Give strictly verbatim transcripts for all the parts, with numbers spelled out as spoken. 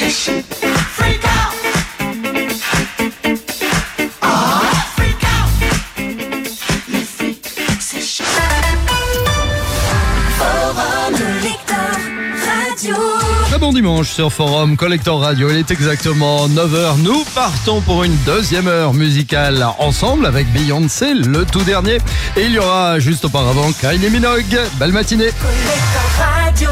session. Freak out. Ah, freak out. Le freak session. Forum Collector Radio. Très bon dimanche sur Forum Collector Radio. Il est exactement neuf heures. Nous partons pour une deuxième heure musicale ensemble avec Beyoncé, le tout dernier. Et il y aura juste auparavant Kylie Minogue. Belle matinée. Collector Radio.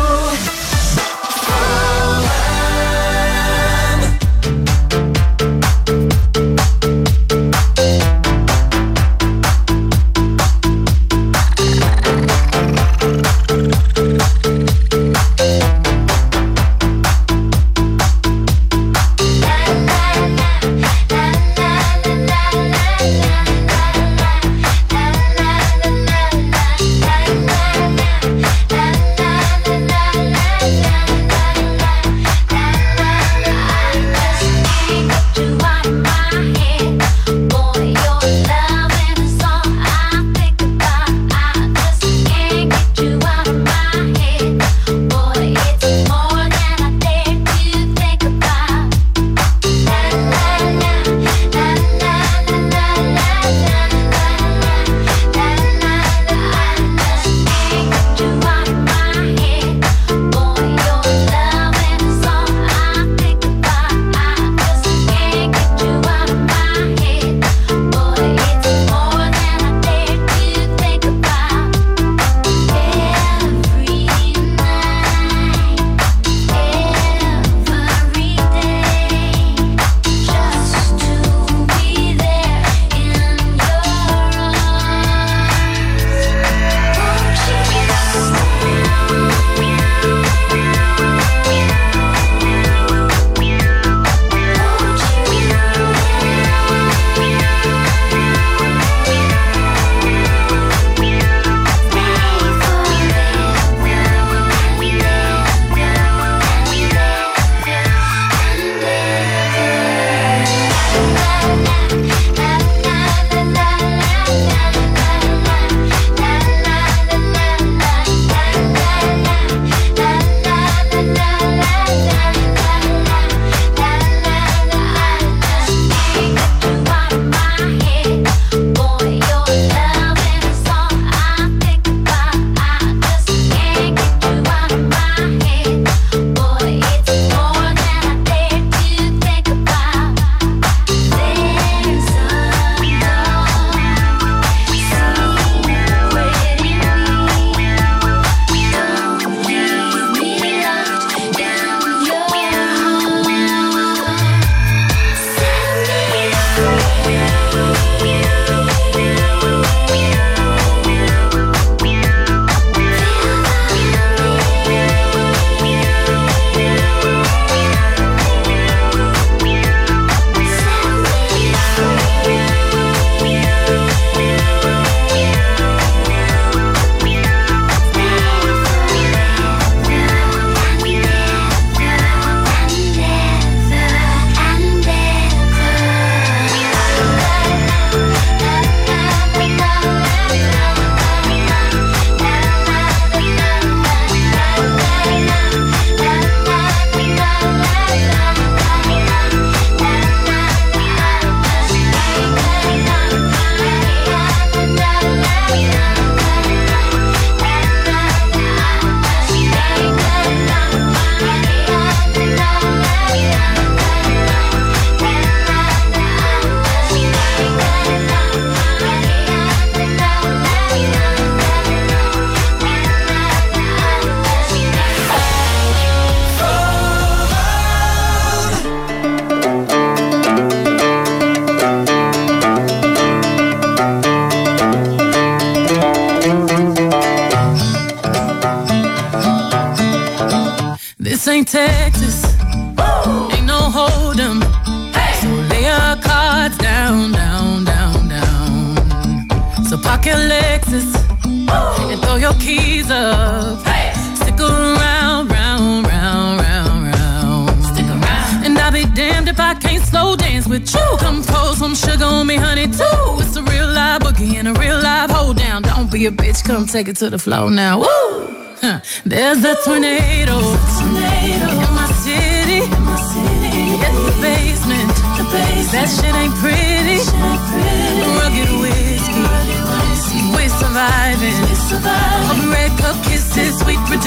ain't Texas, Woo! Ain't no hold'em, hey! So lay your cards down, down, down, down. So park your Lexus Woo! And throw your keys up, hey! Stick around, round, round, round, round. Stick around. And I'll be damned if I can't slow dance with you. Come pour some sugar on me, honey, too. It's a real live boogie and a real live hold down. Don't be a bitch, come take it to the floor now. Woo! Huh. There's a tornado, tornado in my city. In my city.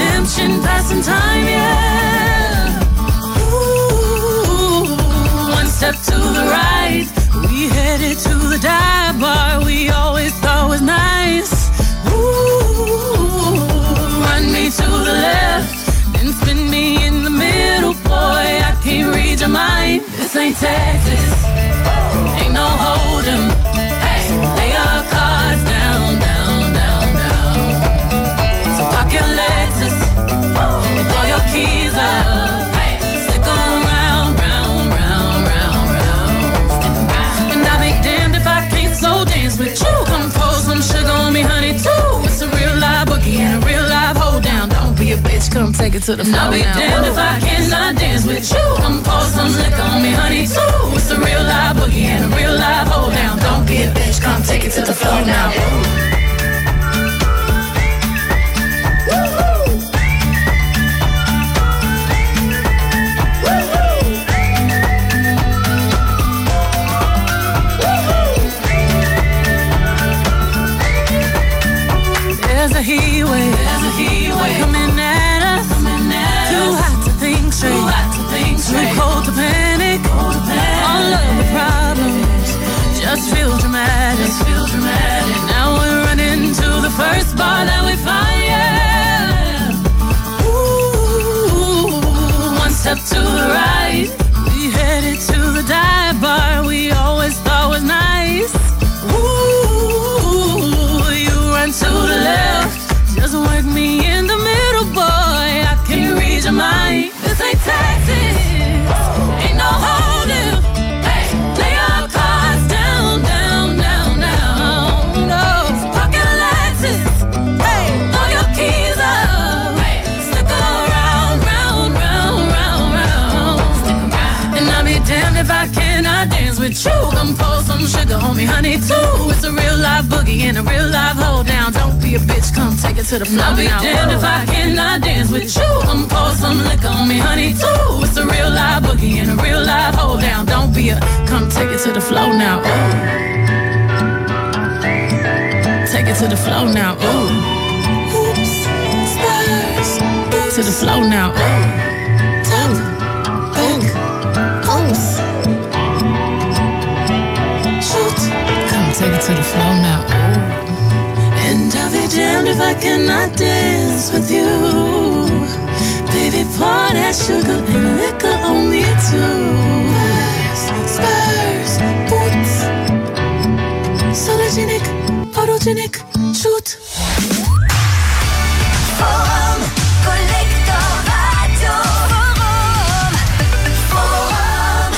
redemption, passing time, yeah. Ooh, one step to the right, we headed to the dive bar we always thought was nice. Ooh, run me to the left, then spin me in the middle, boy, I can't read your mind. This ain't Texas, ain't no hold'em. Hey, lay our cards down, down, down, down. So park your Lexus, throw your keys up. Hey, stick 'em round, round, round, round, round. And I'll be damned if I can't slow dance with you. Come pour some sugar on me, honey, too. It's a real live boogie and a real live hold down. Don't be a bitch, come take it to the floor. I'll be damned if I cannot dance with you. Come pour some liquor on me, honey, too. It's a real live boogie and a real live hold down. Don't be a bitch, come take it to the floor now. There's a heat wave, there's a heat wave coming at us. Coming at Too us. hot to think straight, Too hot to think straight. Too cold to panic. Cold to panic. All of the problems just feel dramatic. Just feel dramatic. Now we're running to the first bar that we find. Yeah. Ooh, one step to the right, we headed to the dive bar we always thought was nice. Ooh, you run to the left, just work me in the middle, boy, I can't read your mind. This ain't Texas, ain't no hold'em. Hey, lay our cards down, down, down, down. No, park your Lexus, hey, throw your keys up. Hey, stick around, round, round, round, round. Stick around. And I'll be damned if I cannot dance with you. Come pour some sugar on me, honey, too. It's a real live boogie and a real live hold down. Don't be a bitch, come take it to the floor. I'll be damned if I cannot dance with you. Come pour some liquor on me, honey, too. It's a real live boogie and a real live hold down. Don't be a, come take it to the floor now. Ooh. Take it to the floor now. Ooh. Oops, stars. To the floor now. Ooh. Top, back, oops. Shoot. Come take it to the floor now. Ooh. And I'll be damned if I cannot dance with you. Baby, pour that sugar and liquor on me too. Spurs, boots, sologenic, photogenic, shoot. Forum, Collector Radio. Forum, Forum.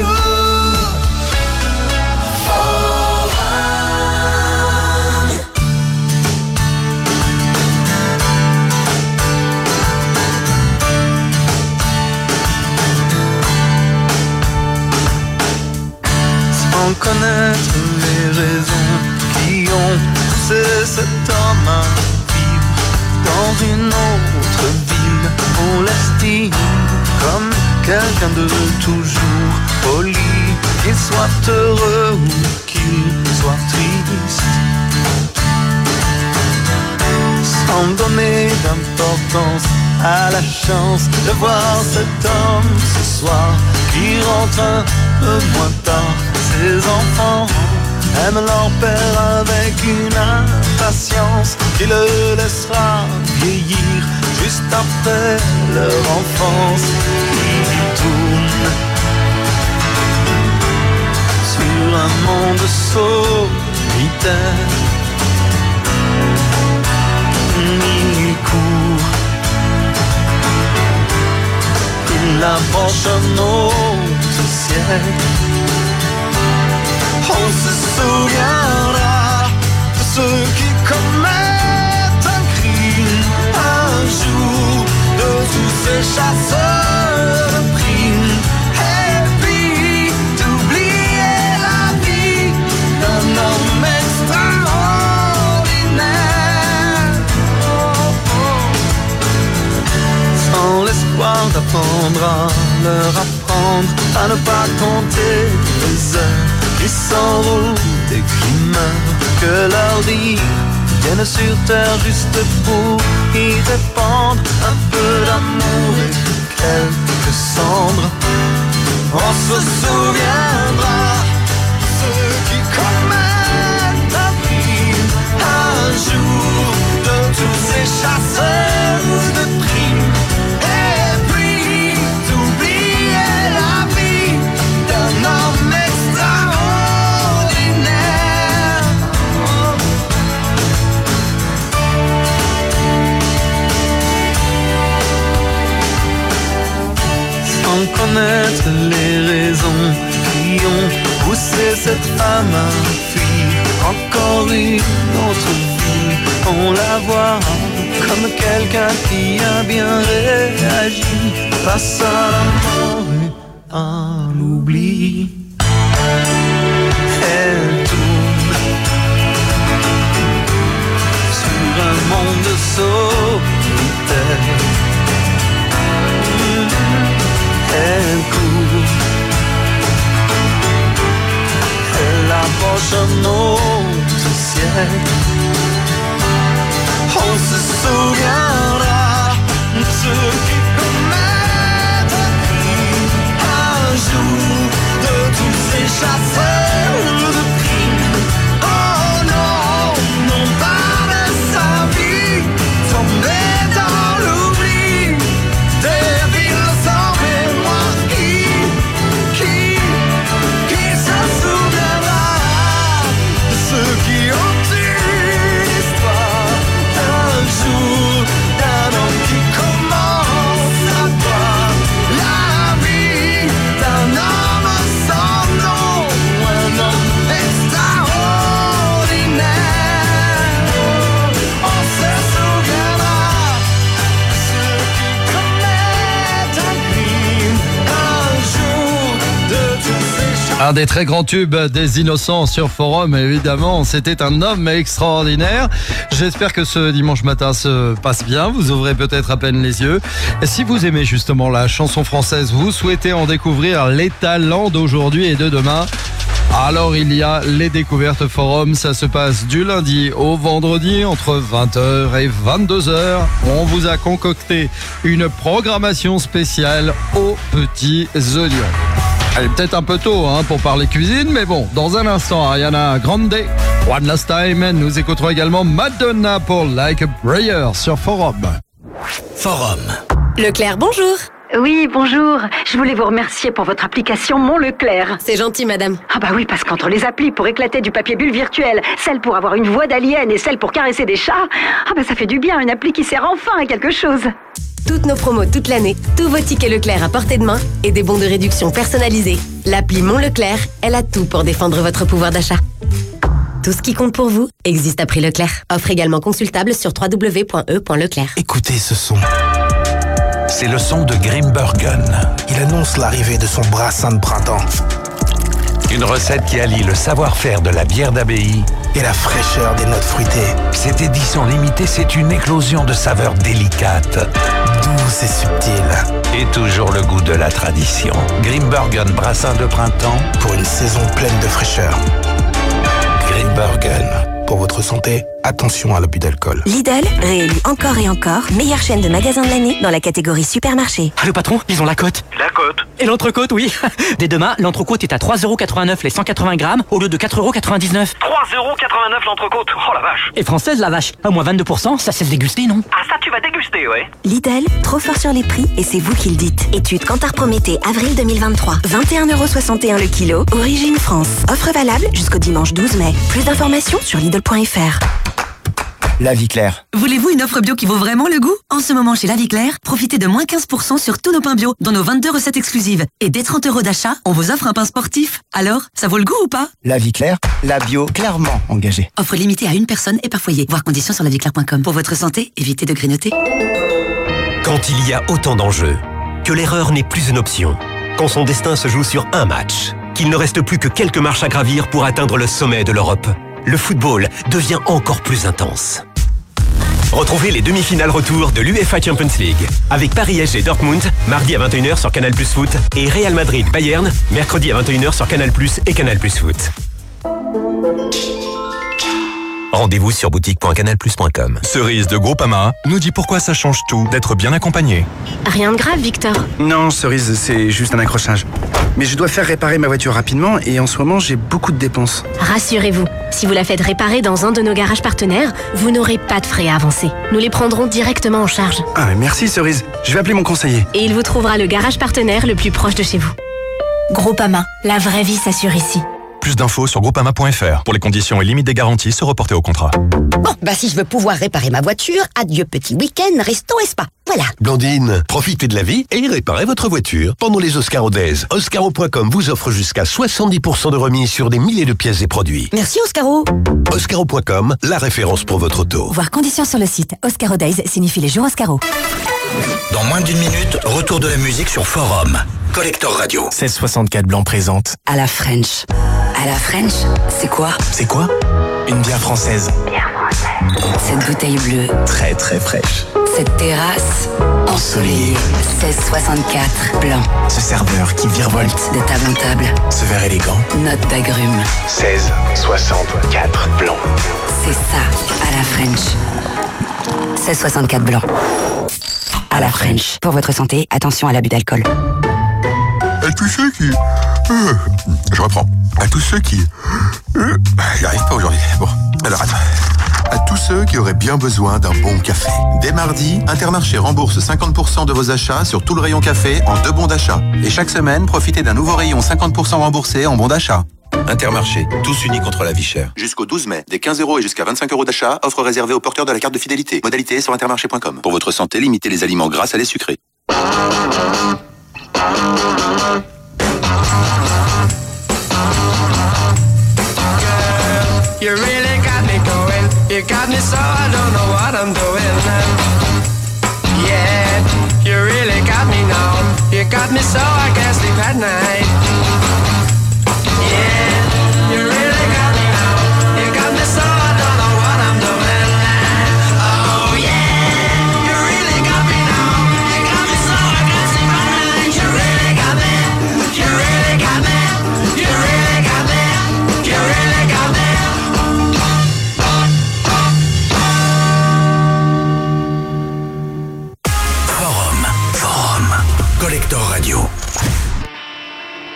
Sans connaître les raisons qui ont poussé cet homme à vivre dans une autre ville, on l'estime comme quelqu'un de toujours poli, qu'il soit heureux ou qu'il soit triste, sans donner d'importance à la chance de voir cet homme ce soir qui rentre un peu moins tard. Ses enfants aiment leur père avec une impatience qui le laissera vieillir juste après leur enfance. Ils tournent sur un monde solitaire, ils courent, ils approchent un autre siècle. On se souviendra de ceux qui commettent un crime un jour, de tous ces chasseurs de primes, et puis d'oublier la vie d'un homme extraordinaire, sans l'espoir d'apprendre à leur apprendre à ne pas compter les heures qui s'enroulent et qui meurent, que leur dire viennent sur terre juste pour y répandre un peu d'amour et quelques cendres. On se souviendra de ceux qui commettent un crime un jour, de tous ces chasseurs de primes, et puis d'oublier la vie d'un homme extraordinaire. Sans connaître les raisons qui ont poussé cette femme à fuir encore une autre vie, on la voit comme quelqu'un qui a bien réagi face à la mort et à l'oubli. Elle tourne sur un monde solitaire, elle court, elle approche un autre siècle. On se souviendra de ceux qui commettent un crime un jour, de tous ces chasseurs de primes. Oh non, non pas de sa vie tombée dans l'oubli, des villes sans mémoire qui, qui, qui se souviendra de ceux qui ont une histoire un jour, d'un homme qui commence à voir la vie d'un homme sans nom, un homme extraordinaire. On se souviendra de ceux qui commettent un crime un jour, de tous ces chants. Un des très grands tubes des Innocents sur Forum, évidemment, c'était un homme extraordinaire. J'espère que ce dimanche matin se passe bien, vous ouvrez peut-être à peine les yeux. Si vous aimez justement la chanson française, vous souhaitez en découvrir les talents d'aujourd'hui et de demain, alors il y a les découvertes Forum, ça se passe du lundi au vendredi entre vingt heures et vingt-deux heures. On vous a concocté une programmation spéciale aux petits oignons. Elle est peut-être un peu tôt hein, pour parler cuisine, mais bon, dans un instant, Ariana Grande, One Last Time. Nous écouterons également Madonna pour Like a Prayer sur Forum. Forum. Leclerc, bonjour. Oui, bonjour. Je voulais vous remercier pour votre application Mon Leclerc. C'est gentil, madame. Ah bah oui, parce qu'entre les applis pour éclater du papier bulle virtuel, celle pour avoir une voix d'alien et celle pour caresser des chats, ah bah ça fait du bien, une appli qui sert enfin à quelque chose. Toutes nos promos toute l'année, tous vos tickets Leclerc à portée de main et des bons de réduction personnalisés. L'appli Mon Leclerc, elle a tout pour défendre votre pouvoir d'achat. Tout ce qui compte pour vous existe à prix Leclerc. Offre également consultable sur w w w point e point leclerc. Écoutez ce son. C'est le son de Grimbergen. Il annonce l'arrivée de son brassin de printemps. Une recette qui allie le savoir-faire de la bière d'abbaye et la fraîcheur des notes fruitées. Cette édition limitée, c'est une éclosion de saveurs délicates, douces et subtiles. Et toujours le goût de la tradition. Grimbergen brassin de printemps pour une saison pleine de fraîcheur. Grimbergen. Pour votre santé, attention à l'abus d'alcool. Lidl, réélu encore et encore, meilleure chaîne de magasins de l'année dans la catégorie supermarché. Ah, le patron, ils ont la cote. La cote. Et l'entrecôte, oui. Dès demain, l'entrecôte est à trois euros quatre-vingt-neuf les cent quatre-vingts grammes au lieu de quatre euros quatre-vingt-dix-neuf. trois euros quatre-vingt-neuf l'entrecôte. Oh la vache. Et française, la vache. À moins vingt-deux pour cent, ça cesse déguster, non? Ah, ça, tu vas déguster, ouais. Lidl, trop fort sur les prix et c'est vous qui le dites. Étude Kantar Prométhée, avril deux mille vingt-trois. vingt et un euros soixante-et-un le kilo, origine France. Offre valable jusqu'au dimanche douze mai. Plus d'informations sur Lidl point f r. La Vie Claire. Voulez-vous une offre bio qui vaut vraiment le goût? En ce moment chez La Vie Claire, profitez de moins quinze pour cent sur tous nos pains bio, dont nos vingt-deux recettes exclusives. Et dès trente euros d'achat, on vous offre un pain sportif. Alors, ça vaut le goût ou pas? La Vie Claire, la bio clairement engagée. Offre limitée à une personne et par foyer. Voir conditions sur la vie claire point com. Pour votre santé, évitez de grignoter. Quand il y a autant d'enjeux, que l'erreur n'est plus une option, quand son destin se joue sur un match, qu'il ne reste plus que quelques marches à gravir pour atteindre le sommet de l'Europe, le football devient encore plus intense. Retrouvez les demi-finales retour de l'UEFA Champions League avec Paris S G Dortmund, mardi à vingt et une heures sur Canal Plus Foot et Real Madrid Bayern, mercredi à vingt et une heures sur Canal Plus et Canal Plus Foot. Rendez-vous sur boutique point canal plus point com. Cerise de Groupama nous dit pourquoi ça change tout d'être bien accompagné. Rien de grave, Victor. Non, Cerise, c'est juste un accrochage. Mais je dois faire réparer ma voiture rapidement et en ce moment, j'ai beaucoup de dépenses. Rassurez-vous, si vous la faites réparer dans un de nos garages partenaires, vous n'aurez pas de frais à avancer. Nous les prendrons directement en charge. Ah, mais merci, Cerise. Je vais appeler mon conseiller. Et il vous trouvera le garage partenaire le plus proche de chez vous. Groupama, la vraie vie s'assure ici. Plus d'infos sur groupama point f r. Pour les conditions et limites des garanties, se reporter au contrat. Bon, bah si je veux pouvoir réparer ma voiture, adieu petit week-end, resto et spa. Voilà. Blandine, profitez de la vie et réparez votre voiture. Pendant les Oscaro Days, Oscaro point com vous offre jusqu'à soixante-dix pour cent de remise sur des milliers de pièces et produits. Merci Oscaro. Oscaro point com, la référence pour votre auto. Voir conditions sur le site. Oscaro Days signifie les jours Oscaro. Dans moins d'une minute, retour de la musique sur Forum. Collector Radio. seize soixante-quatre Blanc présente. À la French. À la French, c'est quoi? C'est quoi? Une bière française. Bière française. Cette bouteille bleue. Très très fraîche. Cette terrasse ensoleillée. seize soixante-quatre Blanc. Ce serveur qui virevolte de table en table. Ce verre élégant. Note d'agrumes. seize soixante-quatre Blanc. C'est ça, à la French. seize soixante-quatre Blanc. À la French. Pour votre santé, attention à l'abus d'alcool. À tous ceux qui... Euh, je reprends. À tous ceux qui... Euh, j'y arrive pas aujourd'hui. Bon, alors attends. À tous ceux qui auraient bien besoin d'un bon café. Dès mardi, Intermarché rembourse cinquante pour cent de vos achats sur tout le rayon café en deux bons d'achat. Et chaque semaine, profitez d'un nouveau rayon cinquante pour cent remboursé en bons d'achat. Intermarché, tous unis contre la vie chère. Jusqu'au douze mai, des quinze euros et jusqu'à vingt-cinq euros d'achat, offre réservée aux porteurs de la carte de fidélité. Modalité sur intermarché point com. Pour votre santé, limitez les aliments gras à les sucrés. You really got me going. You got me so I don't know what I'm doing. Yeah, you really got me now. You got me so I can't sleep at night. Yeah, you really got me now. You got me so I don't know what I'm doing. Oh yeah, you really got me now. You got me so I can't sleep at night. You really got me. You really got me. You really got me. You really got me. Forum, Forum, Collector Radio.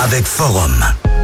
avec Forum.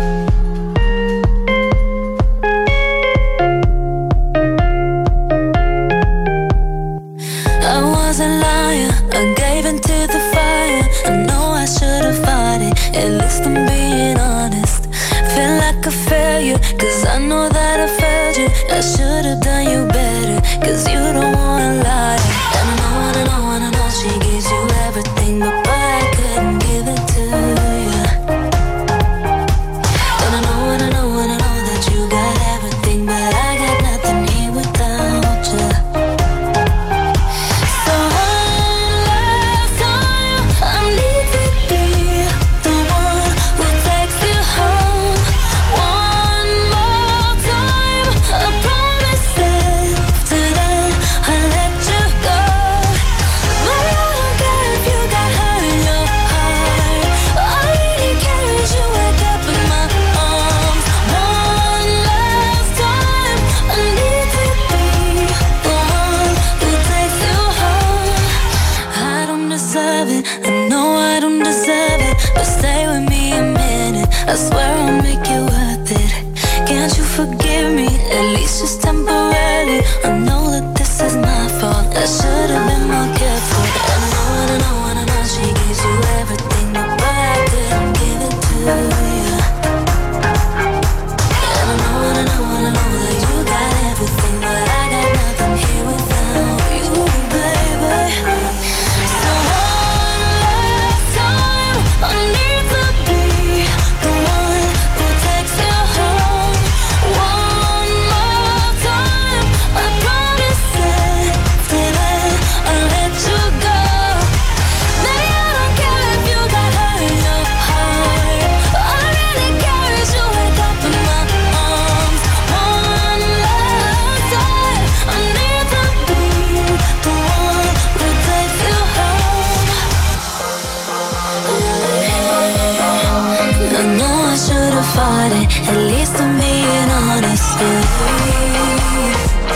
I was a liar, I gave into the fire. I know I should have fought it, at least I'm being honest. Feel like a failure, cause I know that I failed you. I should have done you better, cause you don't wanna lie. And I know, and I know, and I know she gives you everything, but boy, I couldn't give it to you. And I know, and I know, and I know that you got everything, but I got nothing here without you. So one last time, I need to be the one who takes you home. One more time, I promise that after that I let you go. But I don't care if you got hurt in your heart. All I really care is you wake up in my arms. One last time, I need to be the one who takes you home. I don't deserve it, I know I don't deserve it, but stay with me a minute, I swear I'll make it worth it. Can't you forgive me, at least just temporarily? I know that this is my fault, I should have been more careful. And I know, and I know, and I know she gives you everything, but boy, I couldn't give it to you. And I know, and I know, and I know that you got everything, but I got nothing here without you, baby. So one last time, I need to be the one who takes you home. One more time, I promise that after that I'll let you go. Maybe I don't care if you got hurt in your heart. All I really care is you wake up in my arms. One last time, I need to be the one who takes you home. I know I should have fought it, at least I'm being honest with you.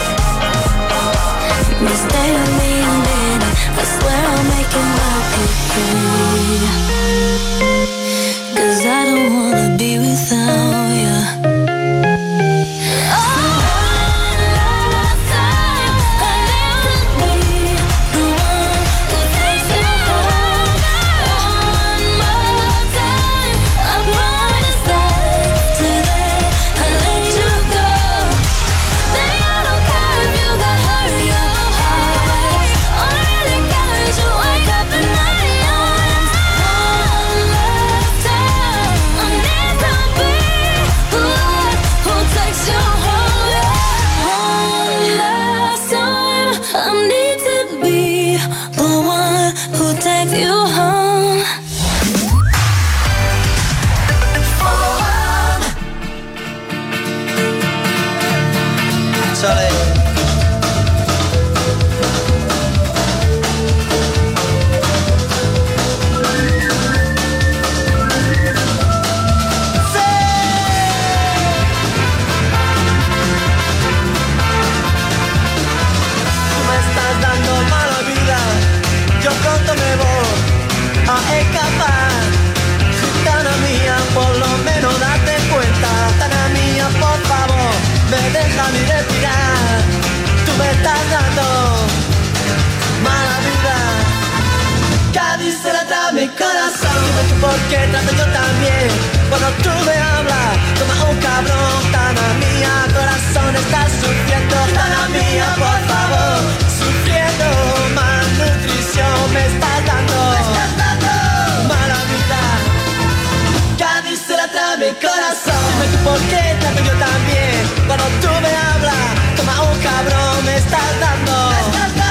But stay with me a minute, I swear I'll make it work with you. Cause I don't wanna be without you. Porque trato yo también. Cuando tú me hablas, toma un cabrón. Tana mía, corazón está sufriendo. Tana mía, por favor, sufriendo. Malnutrición me estás dando. Me estás dando mala vida. Cádiz se la trae mi corazón. Dime tú por qué trato yo también. Cuando tú me hablas, toma un cabrón. Me estás dando. Me estás dando.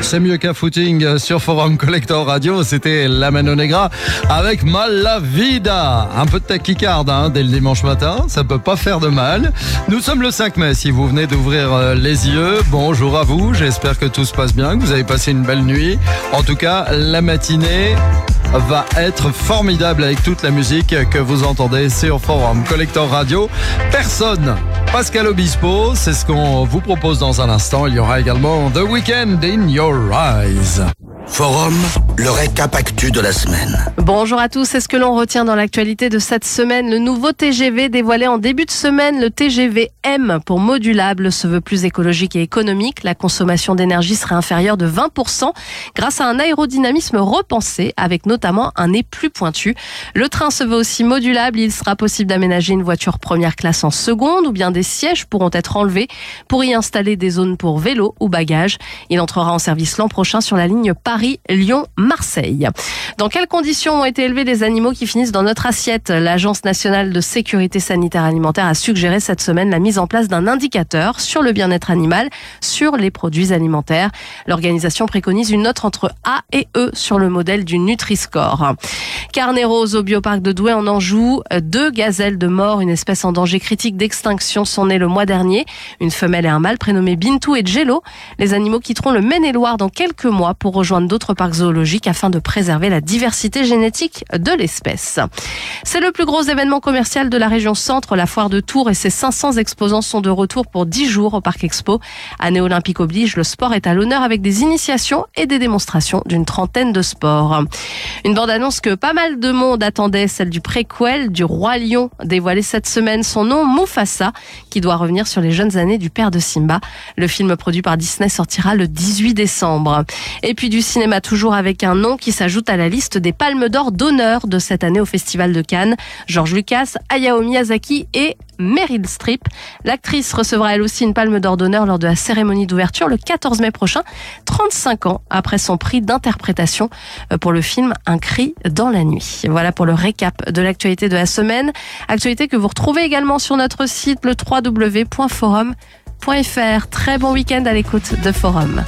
c'est mieux qu'un footing sur Forum Collector Radio. C'était La Mano Negra avec Mala Vida. Un peu de tachycarde hein, dès le dimanche matin, ça peut pas faire de mal. Nous sommes le cinq mai, si vous venez d'ouvrir les yeux. Bonjour à vous, j'espère que tout se passe bien, que vous avez passé une belle nuit. En tout cas, la matinée va être formidable avec toute la musique que vous entendez sur Forum Collector Radio. Personne, Pascal Obispo, c'est ce qu'on vous propose dans un instant. Il y aura également The Weeknd in Your Eyes. Forum, le récap actu de la semaine. Bonjour à tous, c'est ce que l'on retient dans l'actualité de cette semaine. Le nouveau T G V dévoilé en début de semaine, le T G V M pour modulable, se veut plus écologique et économique. La consommation d'énergie serait inférieure de vingt pour cent grâce à un aérodynamisme repensé avec notamment un nez plus pointu. Le train se veut aussi modulable, il sera possible d'aménager une voiture première classe en seconde ou bien des sièges pourront être enlevés pour y installer des zones pour vélos ou bagages. Il entrera en service l'an prochain sur la ligne Paris Lyon-Marseille. Dans quelles conditions ont été élevés les animaux qui finissent dans notre assiette ? L'Agence nationale de sécurité sanitaire alimentaire a suggéré cette semaine la mise en place d'un indicateur sur le bien-être animal sur les produits alimentaires. L'organisation préconise une note entre A et E sur le modèle du Nutri-Score. Carnet rose au bioparc de Douai en Anjou. Deux gazelles de mort, une espèce en danger critique d'extinction, sont nées le mois dernier. Une femelle et un mâle prénommés Bintou et Jello. Les animaux quitteront le Maine-et-Loire dans quelques mois pour rejoindre d'autres parcs zoologiques afin de préserver la diversité génétique de l'espèce. C'est le plus gros événement commercial de la région centre, la foire de Tours, et ses cinq cents exposants sont de retour pour dix jours au Parc Expo. Année olympique oblige, le sport est à l'honneur avec des initiations et des démonstrations d'une trentaine de sports. Une bande-annonce que pas mal de monde attendait, celle du préquel du Roi Lion, dévoilé cette semaine. Son nom, Mufasa, qui doit revenir sur les jeunes années du père de Simba. Le film produit par Disney sortira le dix-huit décembre. Et puis du cinéma toujours avec un nom qui s'ajoute à la liste des Palmes d'Or d'honneur de cette année au Festival de Cannes. George Lucas, Hayao Miyazaki et Meryl Streep. L'actrice recevra elle aussi une Palme d'Or d'honneur lors de la cérémonie d'ouverture le quatorze mai prochain, trente-cinq ans après son prix d'interprétation pour le film Un cri dans la nuit. Voilà pour le récap de l'actualité de la semaine. Actualité que vous retrouvez également sur notre site, le w w w point forum point f r. Très bon week-end à l'écoute de Forum.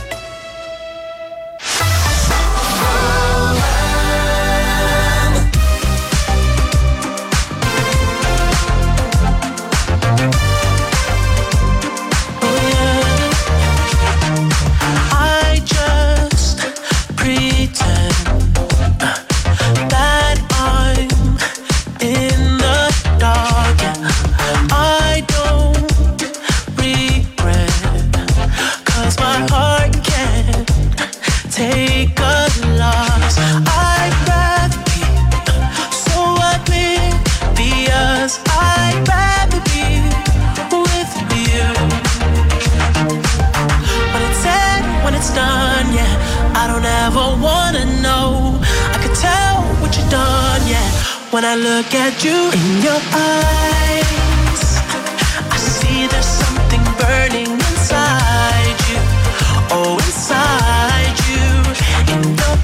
When I look at you in your eyes, I see there's something burning inside you. Oh, inside you, in your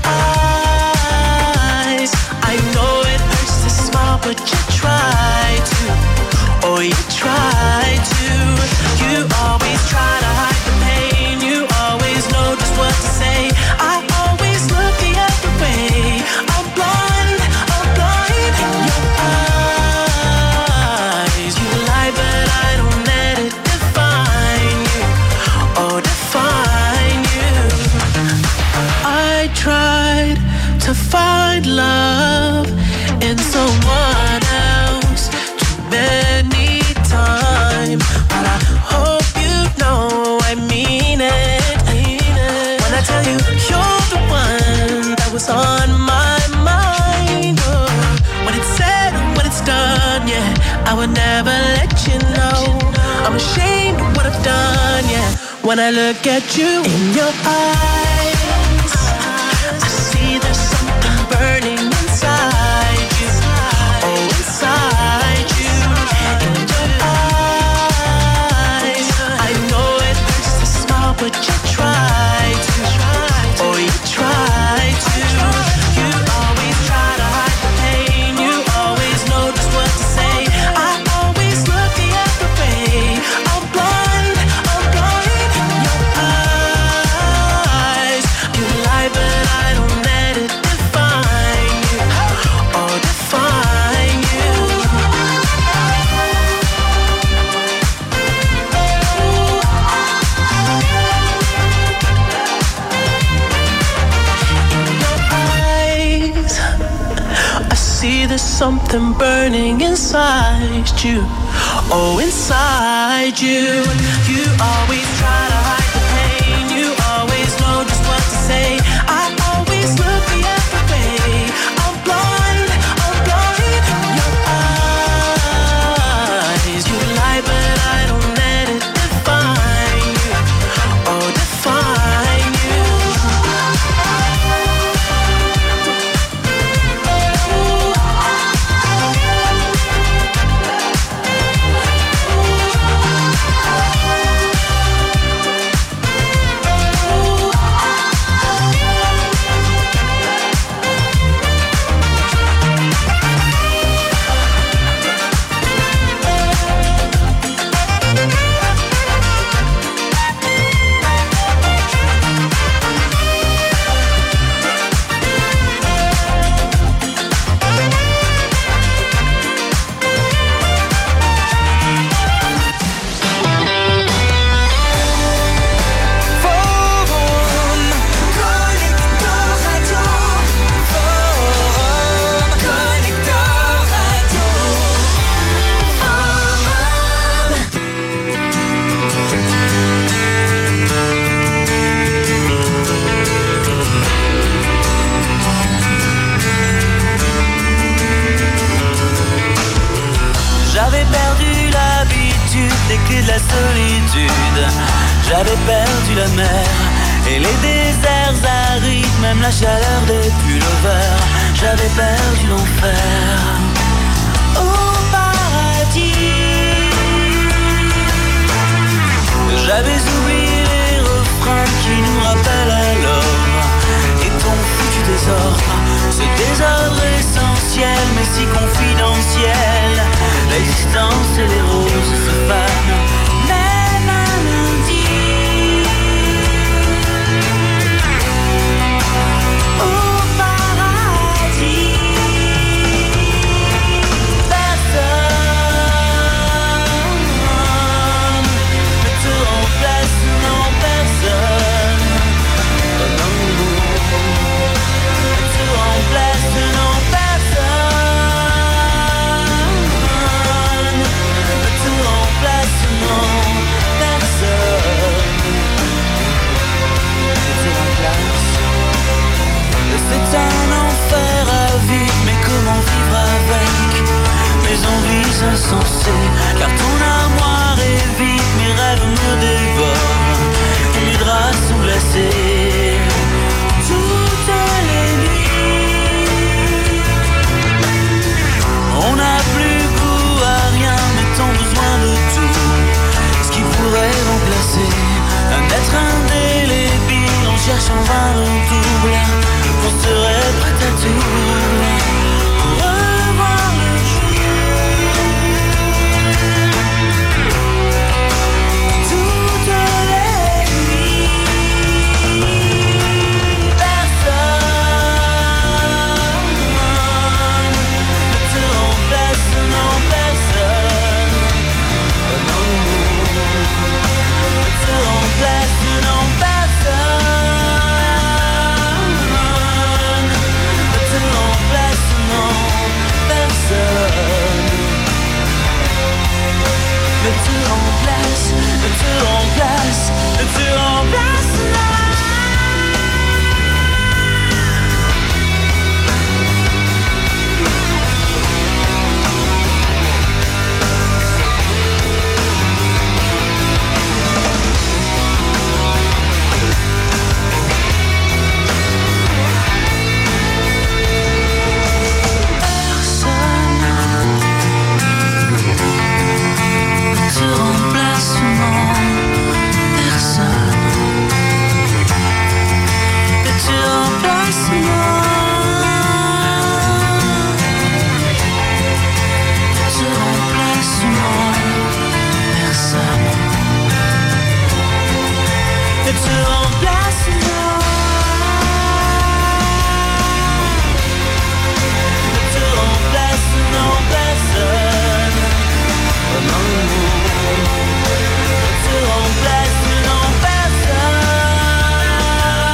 eyes. I know it hurts to smile, but you try to. Oh, you try to. You always try to hide the pain. You always know just what to say. I always look the other way. I'm blind. To find love in someone else too many times, but I hope you know I mean it. When I tell you you're the one that was on my mind, oh, when it's said, when it's done, yeah, I would never let you know. I'm ashamed of what I've done, yeah. When I look at you in your eyes, I see there's something burning inside you. Oh, inside you. In your eyes, I know it hurts to smile, but you try to. Oh, you try to. You always try to hide the pain. You always know just what to say. I always look the other way. I'm blind, I'm blind in your eyes. something burning inside you. Oh, inside you. You always try to hide the pain. You always know just what to say. I always look the other way. I'm blind, I'm blind. Your eyes, you lie, but I don't let it define you. Oh, define you. J'avais perdu l'habitude des clés de la solitude. J'avais perdu la mer et les déserts arides, même la chaleur des pullovers. J'avais perdu l'enfer au paradis. J'avais oublié les refrains qui nous rappellent à l'homme et ton foutu désordre. Ce désordre essentiel mais si confidentiel. L'existence et les roses se fanent même un lundi. Au paradis, personne ne te remplace, non personne. Oh non, ne te remplace, non personne. Ne te remplace, non personne. Ne te remplace. C'est un enfer à vivre, mais comment vivre avec mes envies insensées? Car ton armoire est vide, mes rêves me dévorent et mes draps sont glacés toutes les nuits. On n'a plus goût à rien, mais tant besoin de tout. Ce qui pourrait remplacer un être indélébile. On cherche en vain le double. On serait prêt à tout pour revoir le jour. Toutes les nuits. Personne ne te remplace, non personne. Oh non, ne te remplace, non personne. Ne te remplace, non personne. Ne te remplace, ne te remplace, ne te remplace, non.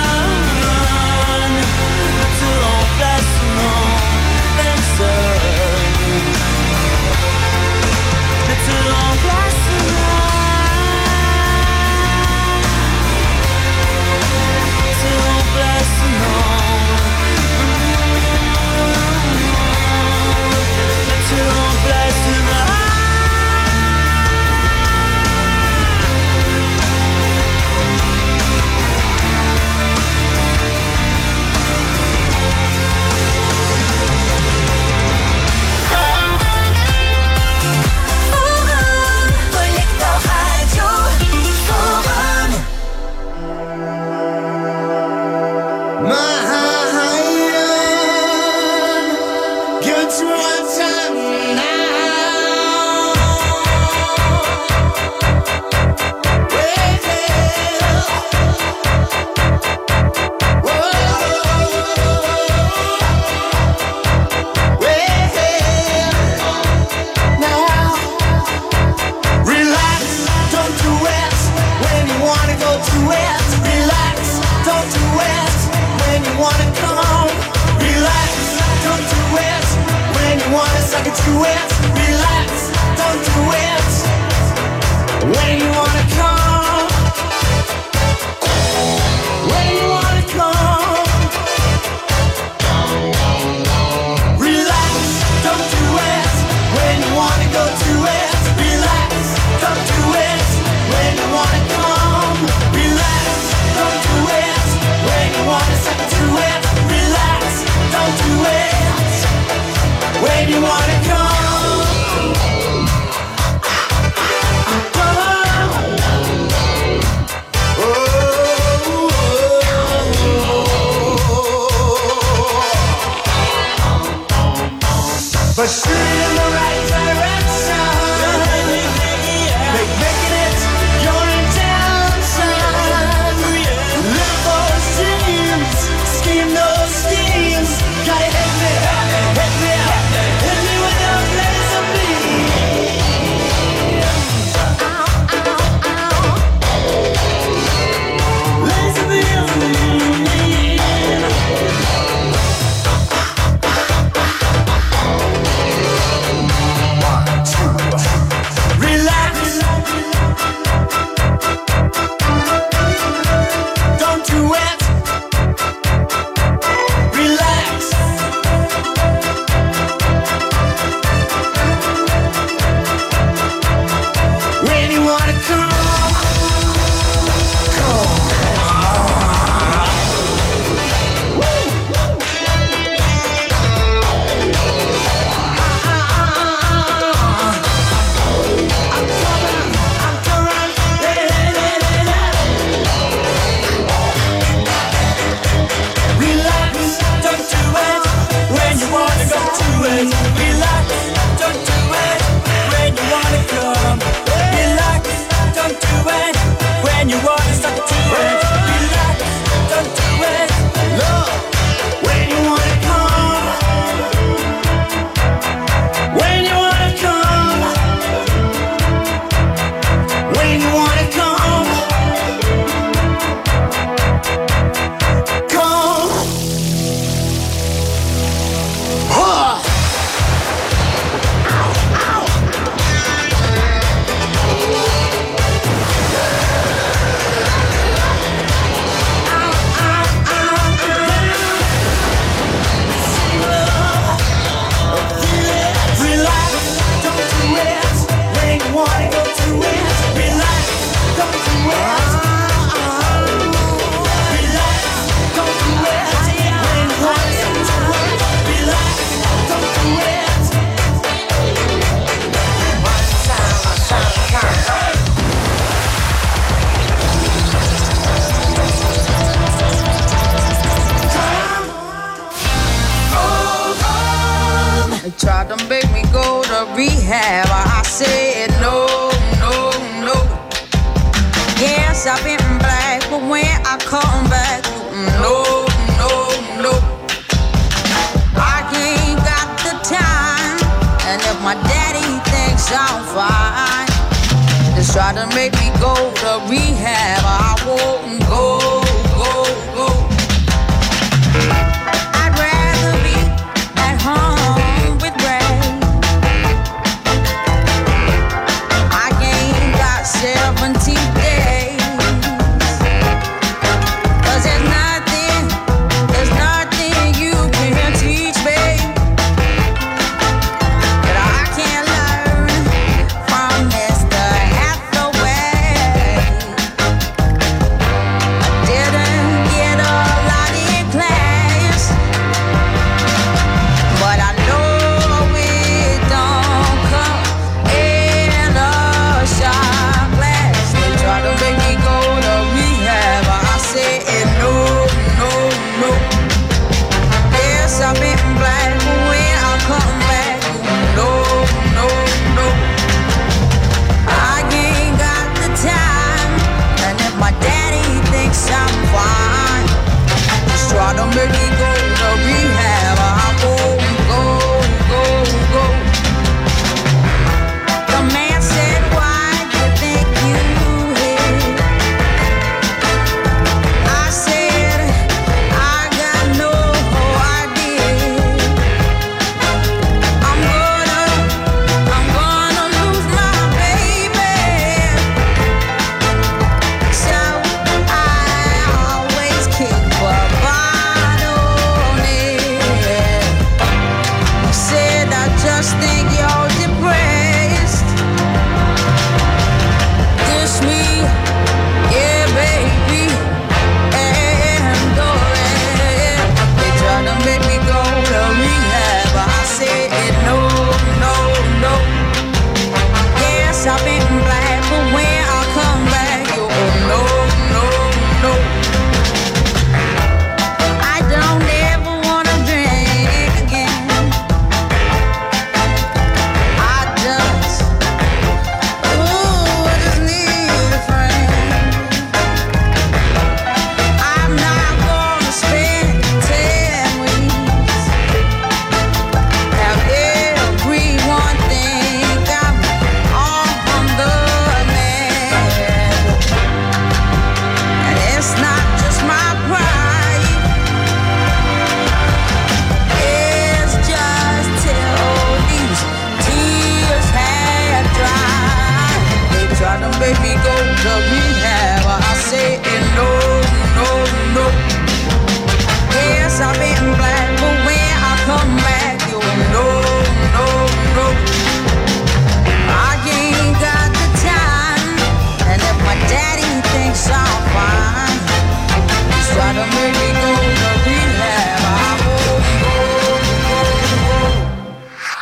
Ne te remplace, non personne. it, relax, don't do it. When you wanna come, when you wanna come, relax, don't do it. When you wanna go to it, relax, don't do it. When you wanna come, relax, don't do it. When you wanna step to it, relax, don't do it. When you wanna come. But shoot in the right direction. Make making it your intention. Live those dreams, scheme those schemes. Gotta hit me, hit me, hit me with your laser beam. Laser beam. Relax. Don't do it. Relax. When you wanna come, come. Relax, don't do it. When you wanna go to it, relax, don't do it. When you wanna come, relax, don't do it. When you wanna start to it, relax, don't do it. Love, when you wanna come, when you wanna come, when you wanna come, come. Huh. Relax, don't do it. When you wanna go to it, relax, don't do it. Relax, don't do it. When you wanna go to it, relax, don't do it. They tried to make me go to rehab. I said no, no, no. Yes, I've been black, but when I come back, no, no, no. I ain't got the time, and if my daddy thinks I'm fine, just try to make me go to rehab. I won't go, go, go. I'd rather be at home with Ray. I ain't got seventy days. 'Cause there's nothing, there's nothing you can teach me that I can't learn from Mister Hathaway.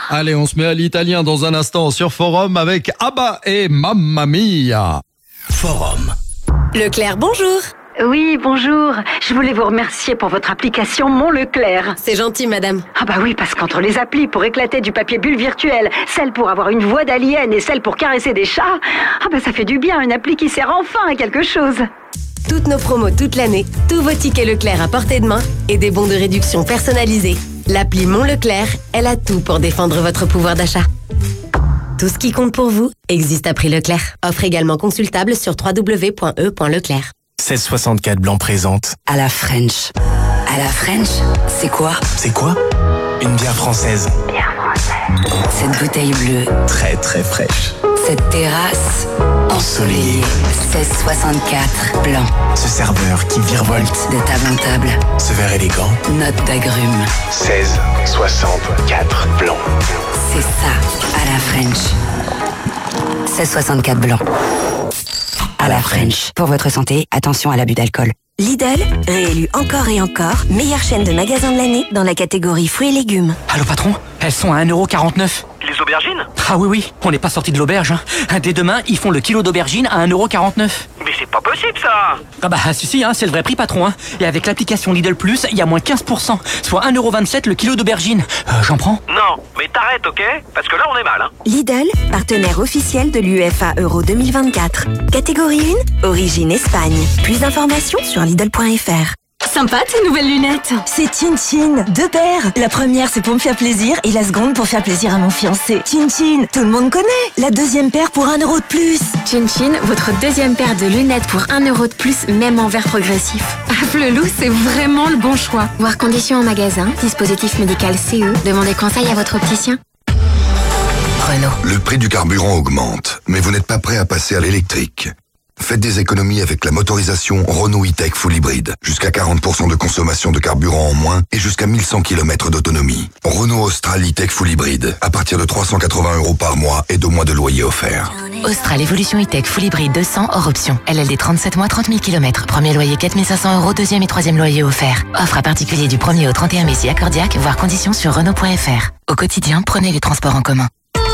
Allez, on se met à l'italien dans un instant sur Forum avec Abba et Mamma Mia. Forum. Leclerc, bonjour. Oui, bonjour. Je voulais vous remercier pour votre application Mon Leclerc. C'est gentil, madame. Ah bah oui, parce qu'entre les applis pour éclater du papier bulle virtuel, celle pour avoir une voix d'alien et celle pour caresser des chats, ah bah ça fait du bien, une appli qui sert enfin à quelque chose. Toutes nos promos toute l'année, tous vos tickets Leclerc à portée de main et des bons de réduction personnalisés. L'appli Mon Leclerc, elle a tout pour défendre votre pouvoir d'achat. Tout ce qui compte pour vous existe à prix Leclerc. Offre également consultable sur w w w point e point leclerc. seize soixante-quatre Blanc présente. À la French. À la French, c'est quoi? C'est quoi? Une bière française. Bière française. Cette bouteille bleue. Très très fraîche. Cette terrasse ensoleillée. seize soixante-quatre Blanc. Ce serveur qui virevolte. De table en table. Ce verre élégant. Note d'agrumes. seize soixante-quatre Blanc. C'est ça, à la French. seize soixante-quatre Blanc. À la French. Pour votre santé, attention à l'abus d'alcool. Lidl, réélu encore et encore, meilleure chaîne de magasins de l'année dans la catégorie fruits et légumes. Allô patron, elles sont à un euro quarante-neuf. Les aubergines? Ah oui oui, on n'est pas sorti de l'auberge. Hein. Dès demain, ils font le kilo d'aubergine à un euro quarante-neuf. Mais c'est pas possible ça! Ah bah si si, hein, c'est le vrai prix patron. Hein. Et avec l'application Lidl Plus, il y a moins quinze pour cent, soit un euro vingt-sept le kilo d'aubergine. Euh, J'en prends? Non, mais t'arrêtes, ok? Parce que là on est mal. Hein. Lidl, partenaire officiel de l'U E F A Euro deux mille vingt-quatre. Catégorie un, origine Espagne. Plus d'informations sur Lidl point F R. Sympa tes nouvelles lunettes. C'est Chin Chin, deux paires. La première c'est pour me faire plaisir et la seconde pour faire plaisir à mon fiancé. Chin Chin, tout le monde connaît. La deuxième paire pour un euro de plus. Chin Chin, votre deuxième paire de lunettes pour un euro de plus, même en verre progressif. Ah, Flelou, c'est vraiment le bon choix. Voir conditions en magasin, dispositif médical C E, demandez conseil à votre opticien. Renault. Le prix du carburant augmente, mais vous n'êtes pas prêt à passer à l'électrique. Faites des économies avec la motorisation Renault E-Tech Full Hybrid. Jusqu'à quarante pour cent de consommation de carburant en moins et jusqu'à mille cent kilomètres d'autonomie. Renault Austral E-Tech Full Hybrid. À partir de trois cent quatre-vingts euros par mois et deux mois de loyer offert. Austral Evolution E-Tech Full Hybrid deux cents hors option. L L D trente-sept mois, trente mille kilomètres. Premier loyer quatre mille cinq cents euros, deuxième et troisième loyer offert. Offre à particulier du premier au trente et un mai si accordiaque, voire conditions sur Renault point F R. Au quotidien, prenez les transports en commun.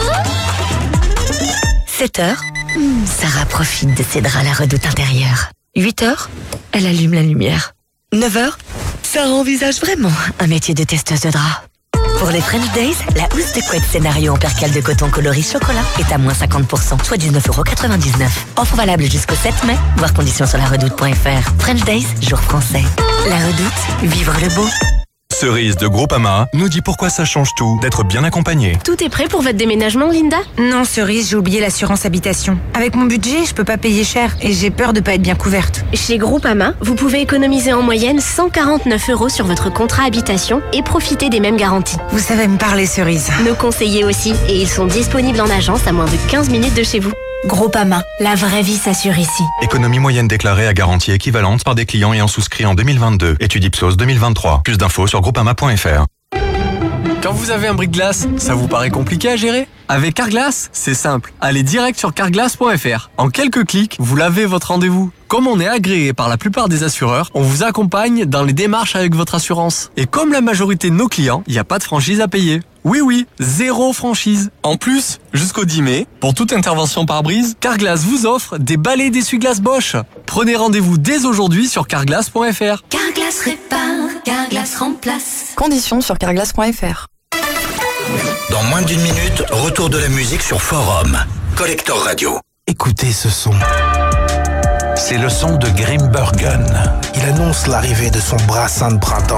sept heures. Sarah profite de ses draps à la redoute intérieure. huit heures, elle allume la lumière. neuf heures, Sarah envisage vraiment un métier de testeuse de draps. Pour les French Days, la housse de couette scénario en percale de coton coloris chocolat est à moins cinquante pour cent, soit dix-neuf euros quatre-vingt-dix-neuf. Offre valable jusqu'au sept mai, voir conditions sur la redoute point F R. French Days, jour français. La redoute, vivre le beau. Cerise de Groupama nous dit pourquoi ça change tout d'être bien accompagné. Tout est prêt pour votre déménagement, Linda? Non, Cerise, j'ai oublié l'assurance habitation. Avec mon budget, je peux pas payer cher et j'ai peur de pas être bien couverte. Chez Groupama, vous pouvez économiser en moyenne cent quarante-neuf euros sur votre contrat habitation et profiter des mêmes garanties. Vous savez me parler, Cerise. Nos conseillers aussi, et ils sont disponibles en agence à moins de quinze minutes de chez vous. Groupama, la vraie vie s'assure ici. Économie moyenne déclarée à garantie équivalente par des clients ayant souscrit en deux mille vingt-deux. Étude Ipsos deux mille vingt-trois. Plus d'infos sur groupama point F R. Quand vous avez un bris-de-glace, ça vous paraît compliqué à gérer? Avec Carglass, c'est simple. Allez direct sur carglass point F R. En quelques clics, vous lavez votre rendez-vous. Comme on est agréé par la plupart des assureurs, on vous accompagne dans les démarches avec votre assurance. Et comme la majorité de nos clients, il n'y a pas de franchise à payer. Oui, oui, zéro franchise. En plus, jusqu'au dix mai, pour toute intervention par brise, Carglass vous offre des balais d'essuie-glace Bosch. Prenez rendez-vous dès aujourd'hui sur carglass point F R. Carglass répare, Carglass remplace. Conditions sur carglass point F R. Dans moins d'une minute, retour de la musique sur Forum. Collector Radio. Écoutez ce son. C'est le son de Grimbergen. Il annonce l'arrivée de son brassin de printemps.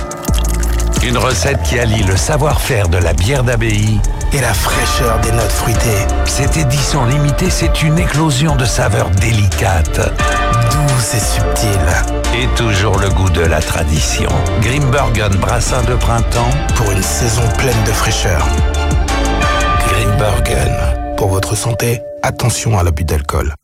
Une recette qui allie le savoir-faire de la bière d'abbaye et la fraîcheur des notes fruitées. Cette édition limitée, c'est une éclosion de saveurs délicates, douces et subtiles. Et toujours le goût de la tradition. Grimbergen brassin de printemps pour une saison pleine de fraîcheur. Grimbergen. Pour votre santé, attention à l'abus d'alcool.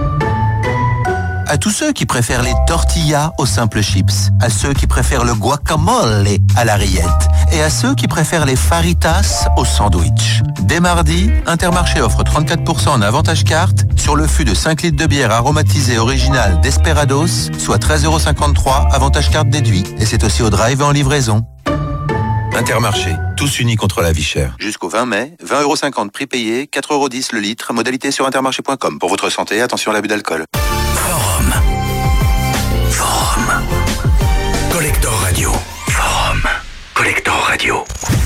À tous ceux qui préfèrent les tortillas aux simples chips, à ceux qui préfèrent le guacamole à la rillette et à ceux qui préfèrent les faritas au sandwich. Dès mardi, Intermarché offre trente-quatre pour cent en avantage carte sur le fût de cinq litres de bière aromatisée originale Desperados, soit treize euros cinquante-trois, avantage carte déduit. Et c'est aussi au drive et en livraison. Intermarché, tous unis contre la vie chère. Jusqu'au vingt mai, vingt euros cinquante prix payé, quatre euros dix le litre, modalité sur intermarché point com. Pour votre santé, attention à l'abus d'alcool. Forum. Forum. Collector Radio. Forum. Collector Radio.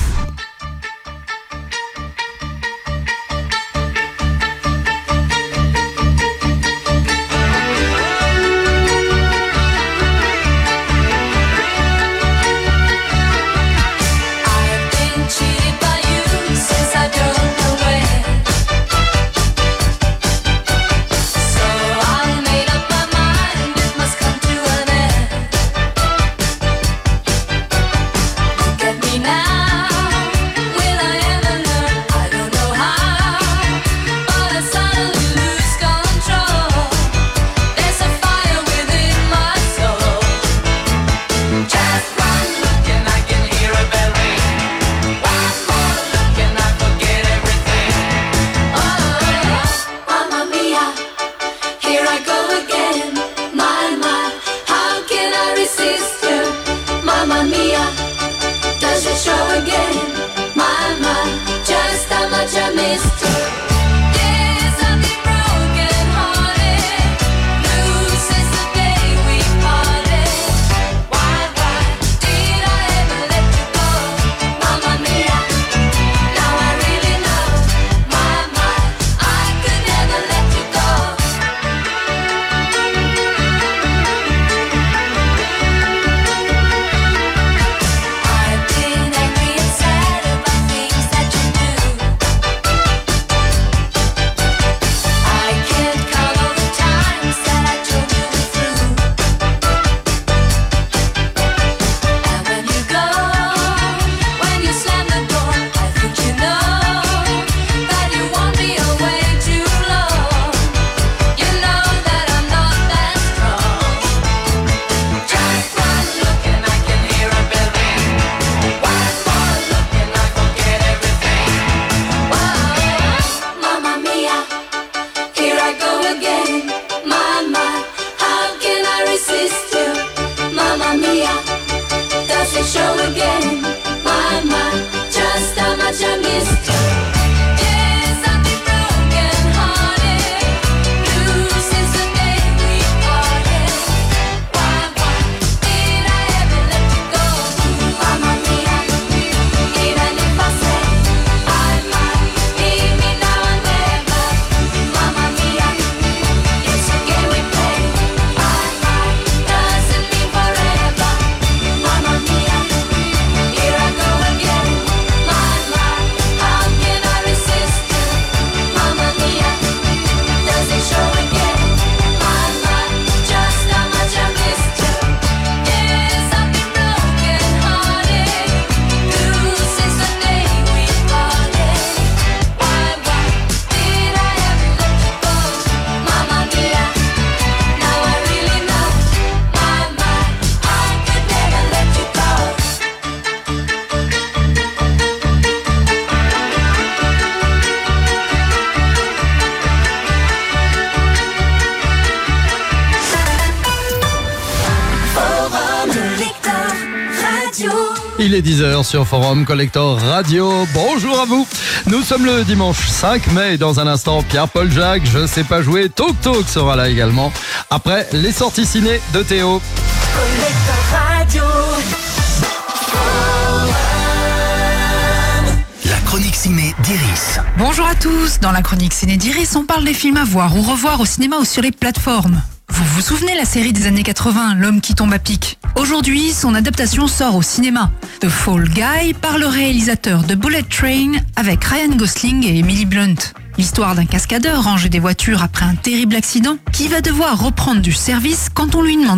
Il est dix heures sur Forum Collector Radio. Bonjour à vous. Nous sommes le dimanche cinq mai. Dans un instant, Pierre-Paul Jacques, Je sais pas jouer. Talk Talk sera là également. Après, les sorties ciné de Théo. Collector Radio. La chronique ciné d'Iris. Bonjour à tous. Dans la chronique ciné d'Iris, on parle des films à voir ou revoir au cinéma ou sur les plateformes. Vous vous souvenez la série des années quatre-vingts, L'homme qui tombe à pic? Aujourd'hui, son adaptation sort au cinéma. The Fall Guy par le réalisateur de Bullet Train avec Ryan Gosling et Emily Blunt. L'histoire d'un cascadeur rangé des voitures après un terrible accident qui va devoir reprendre du service quand on lui demande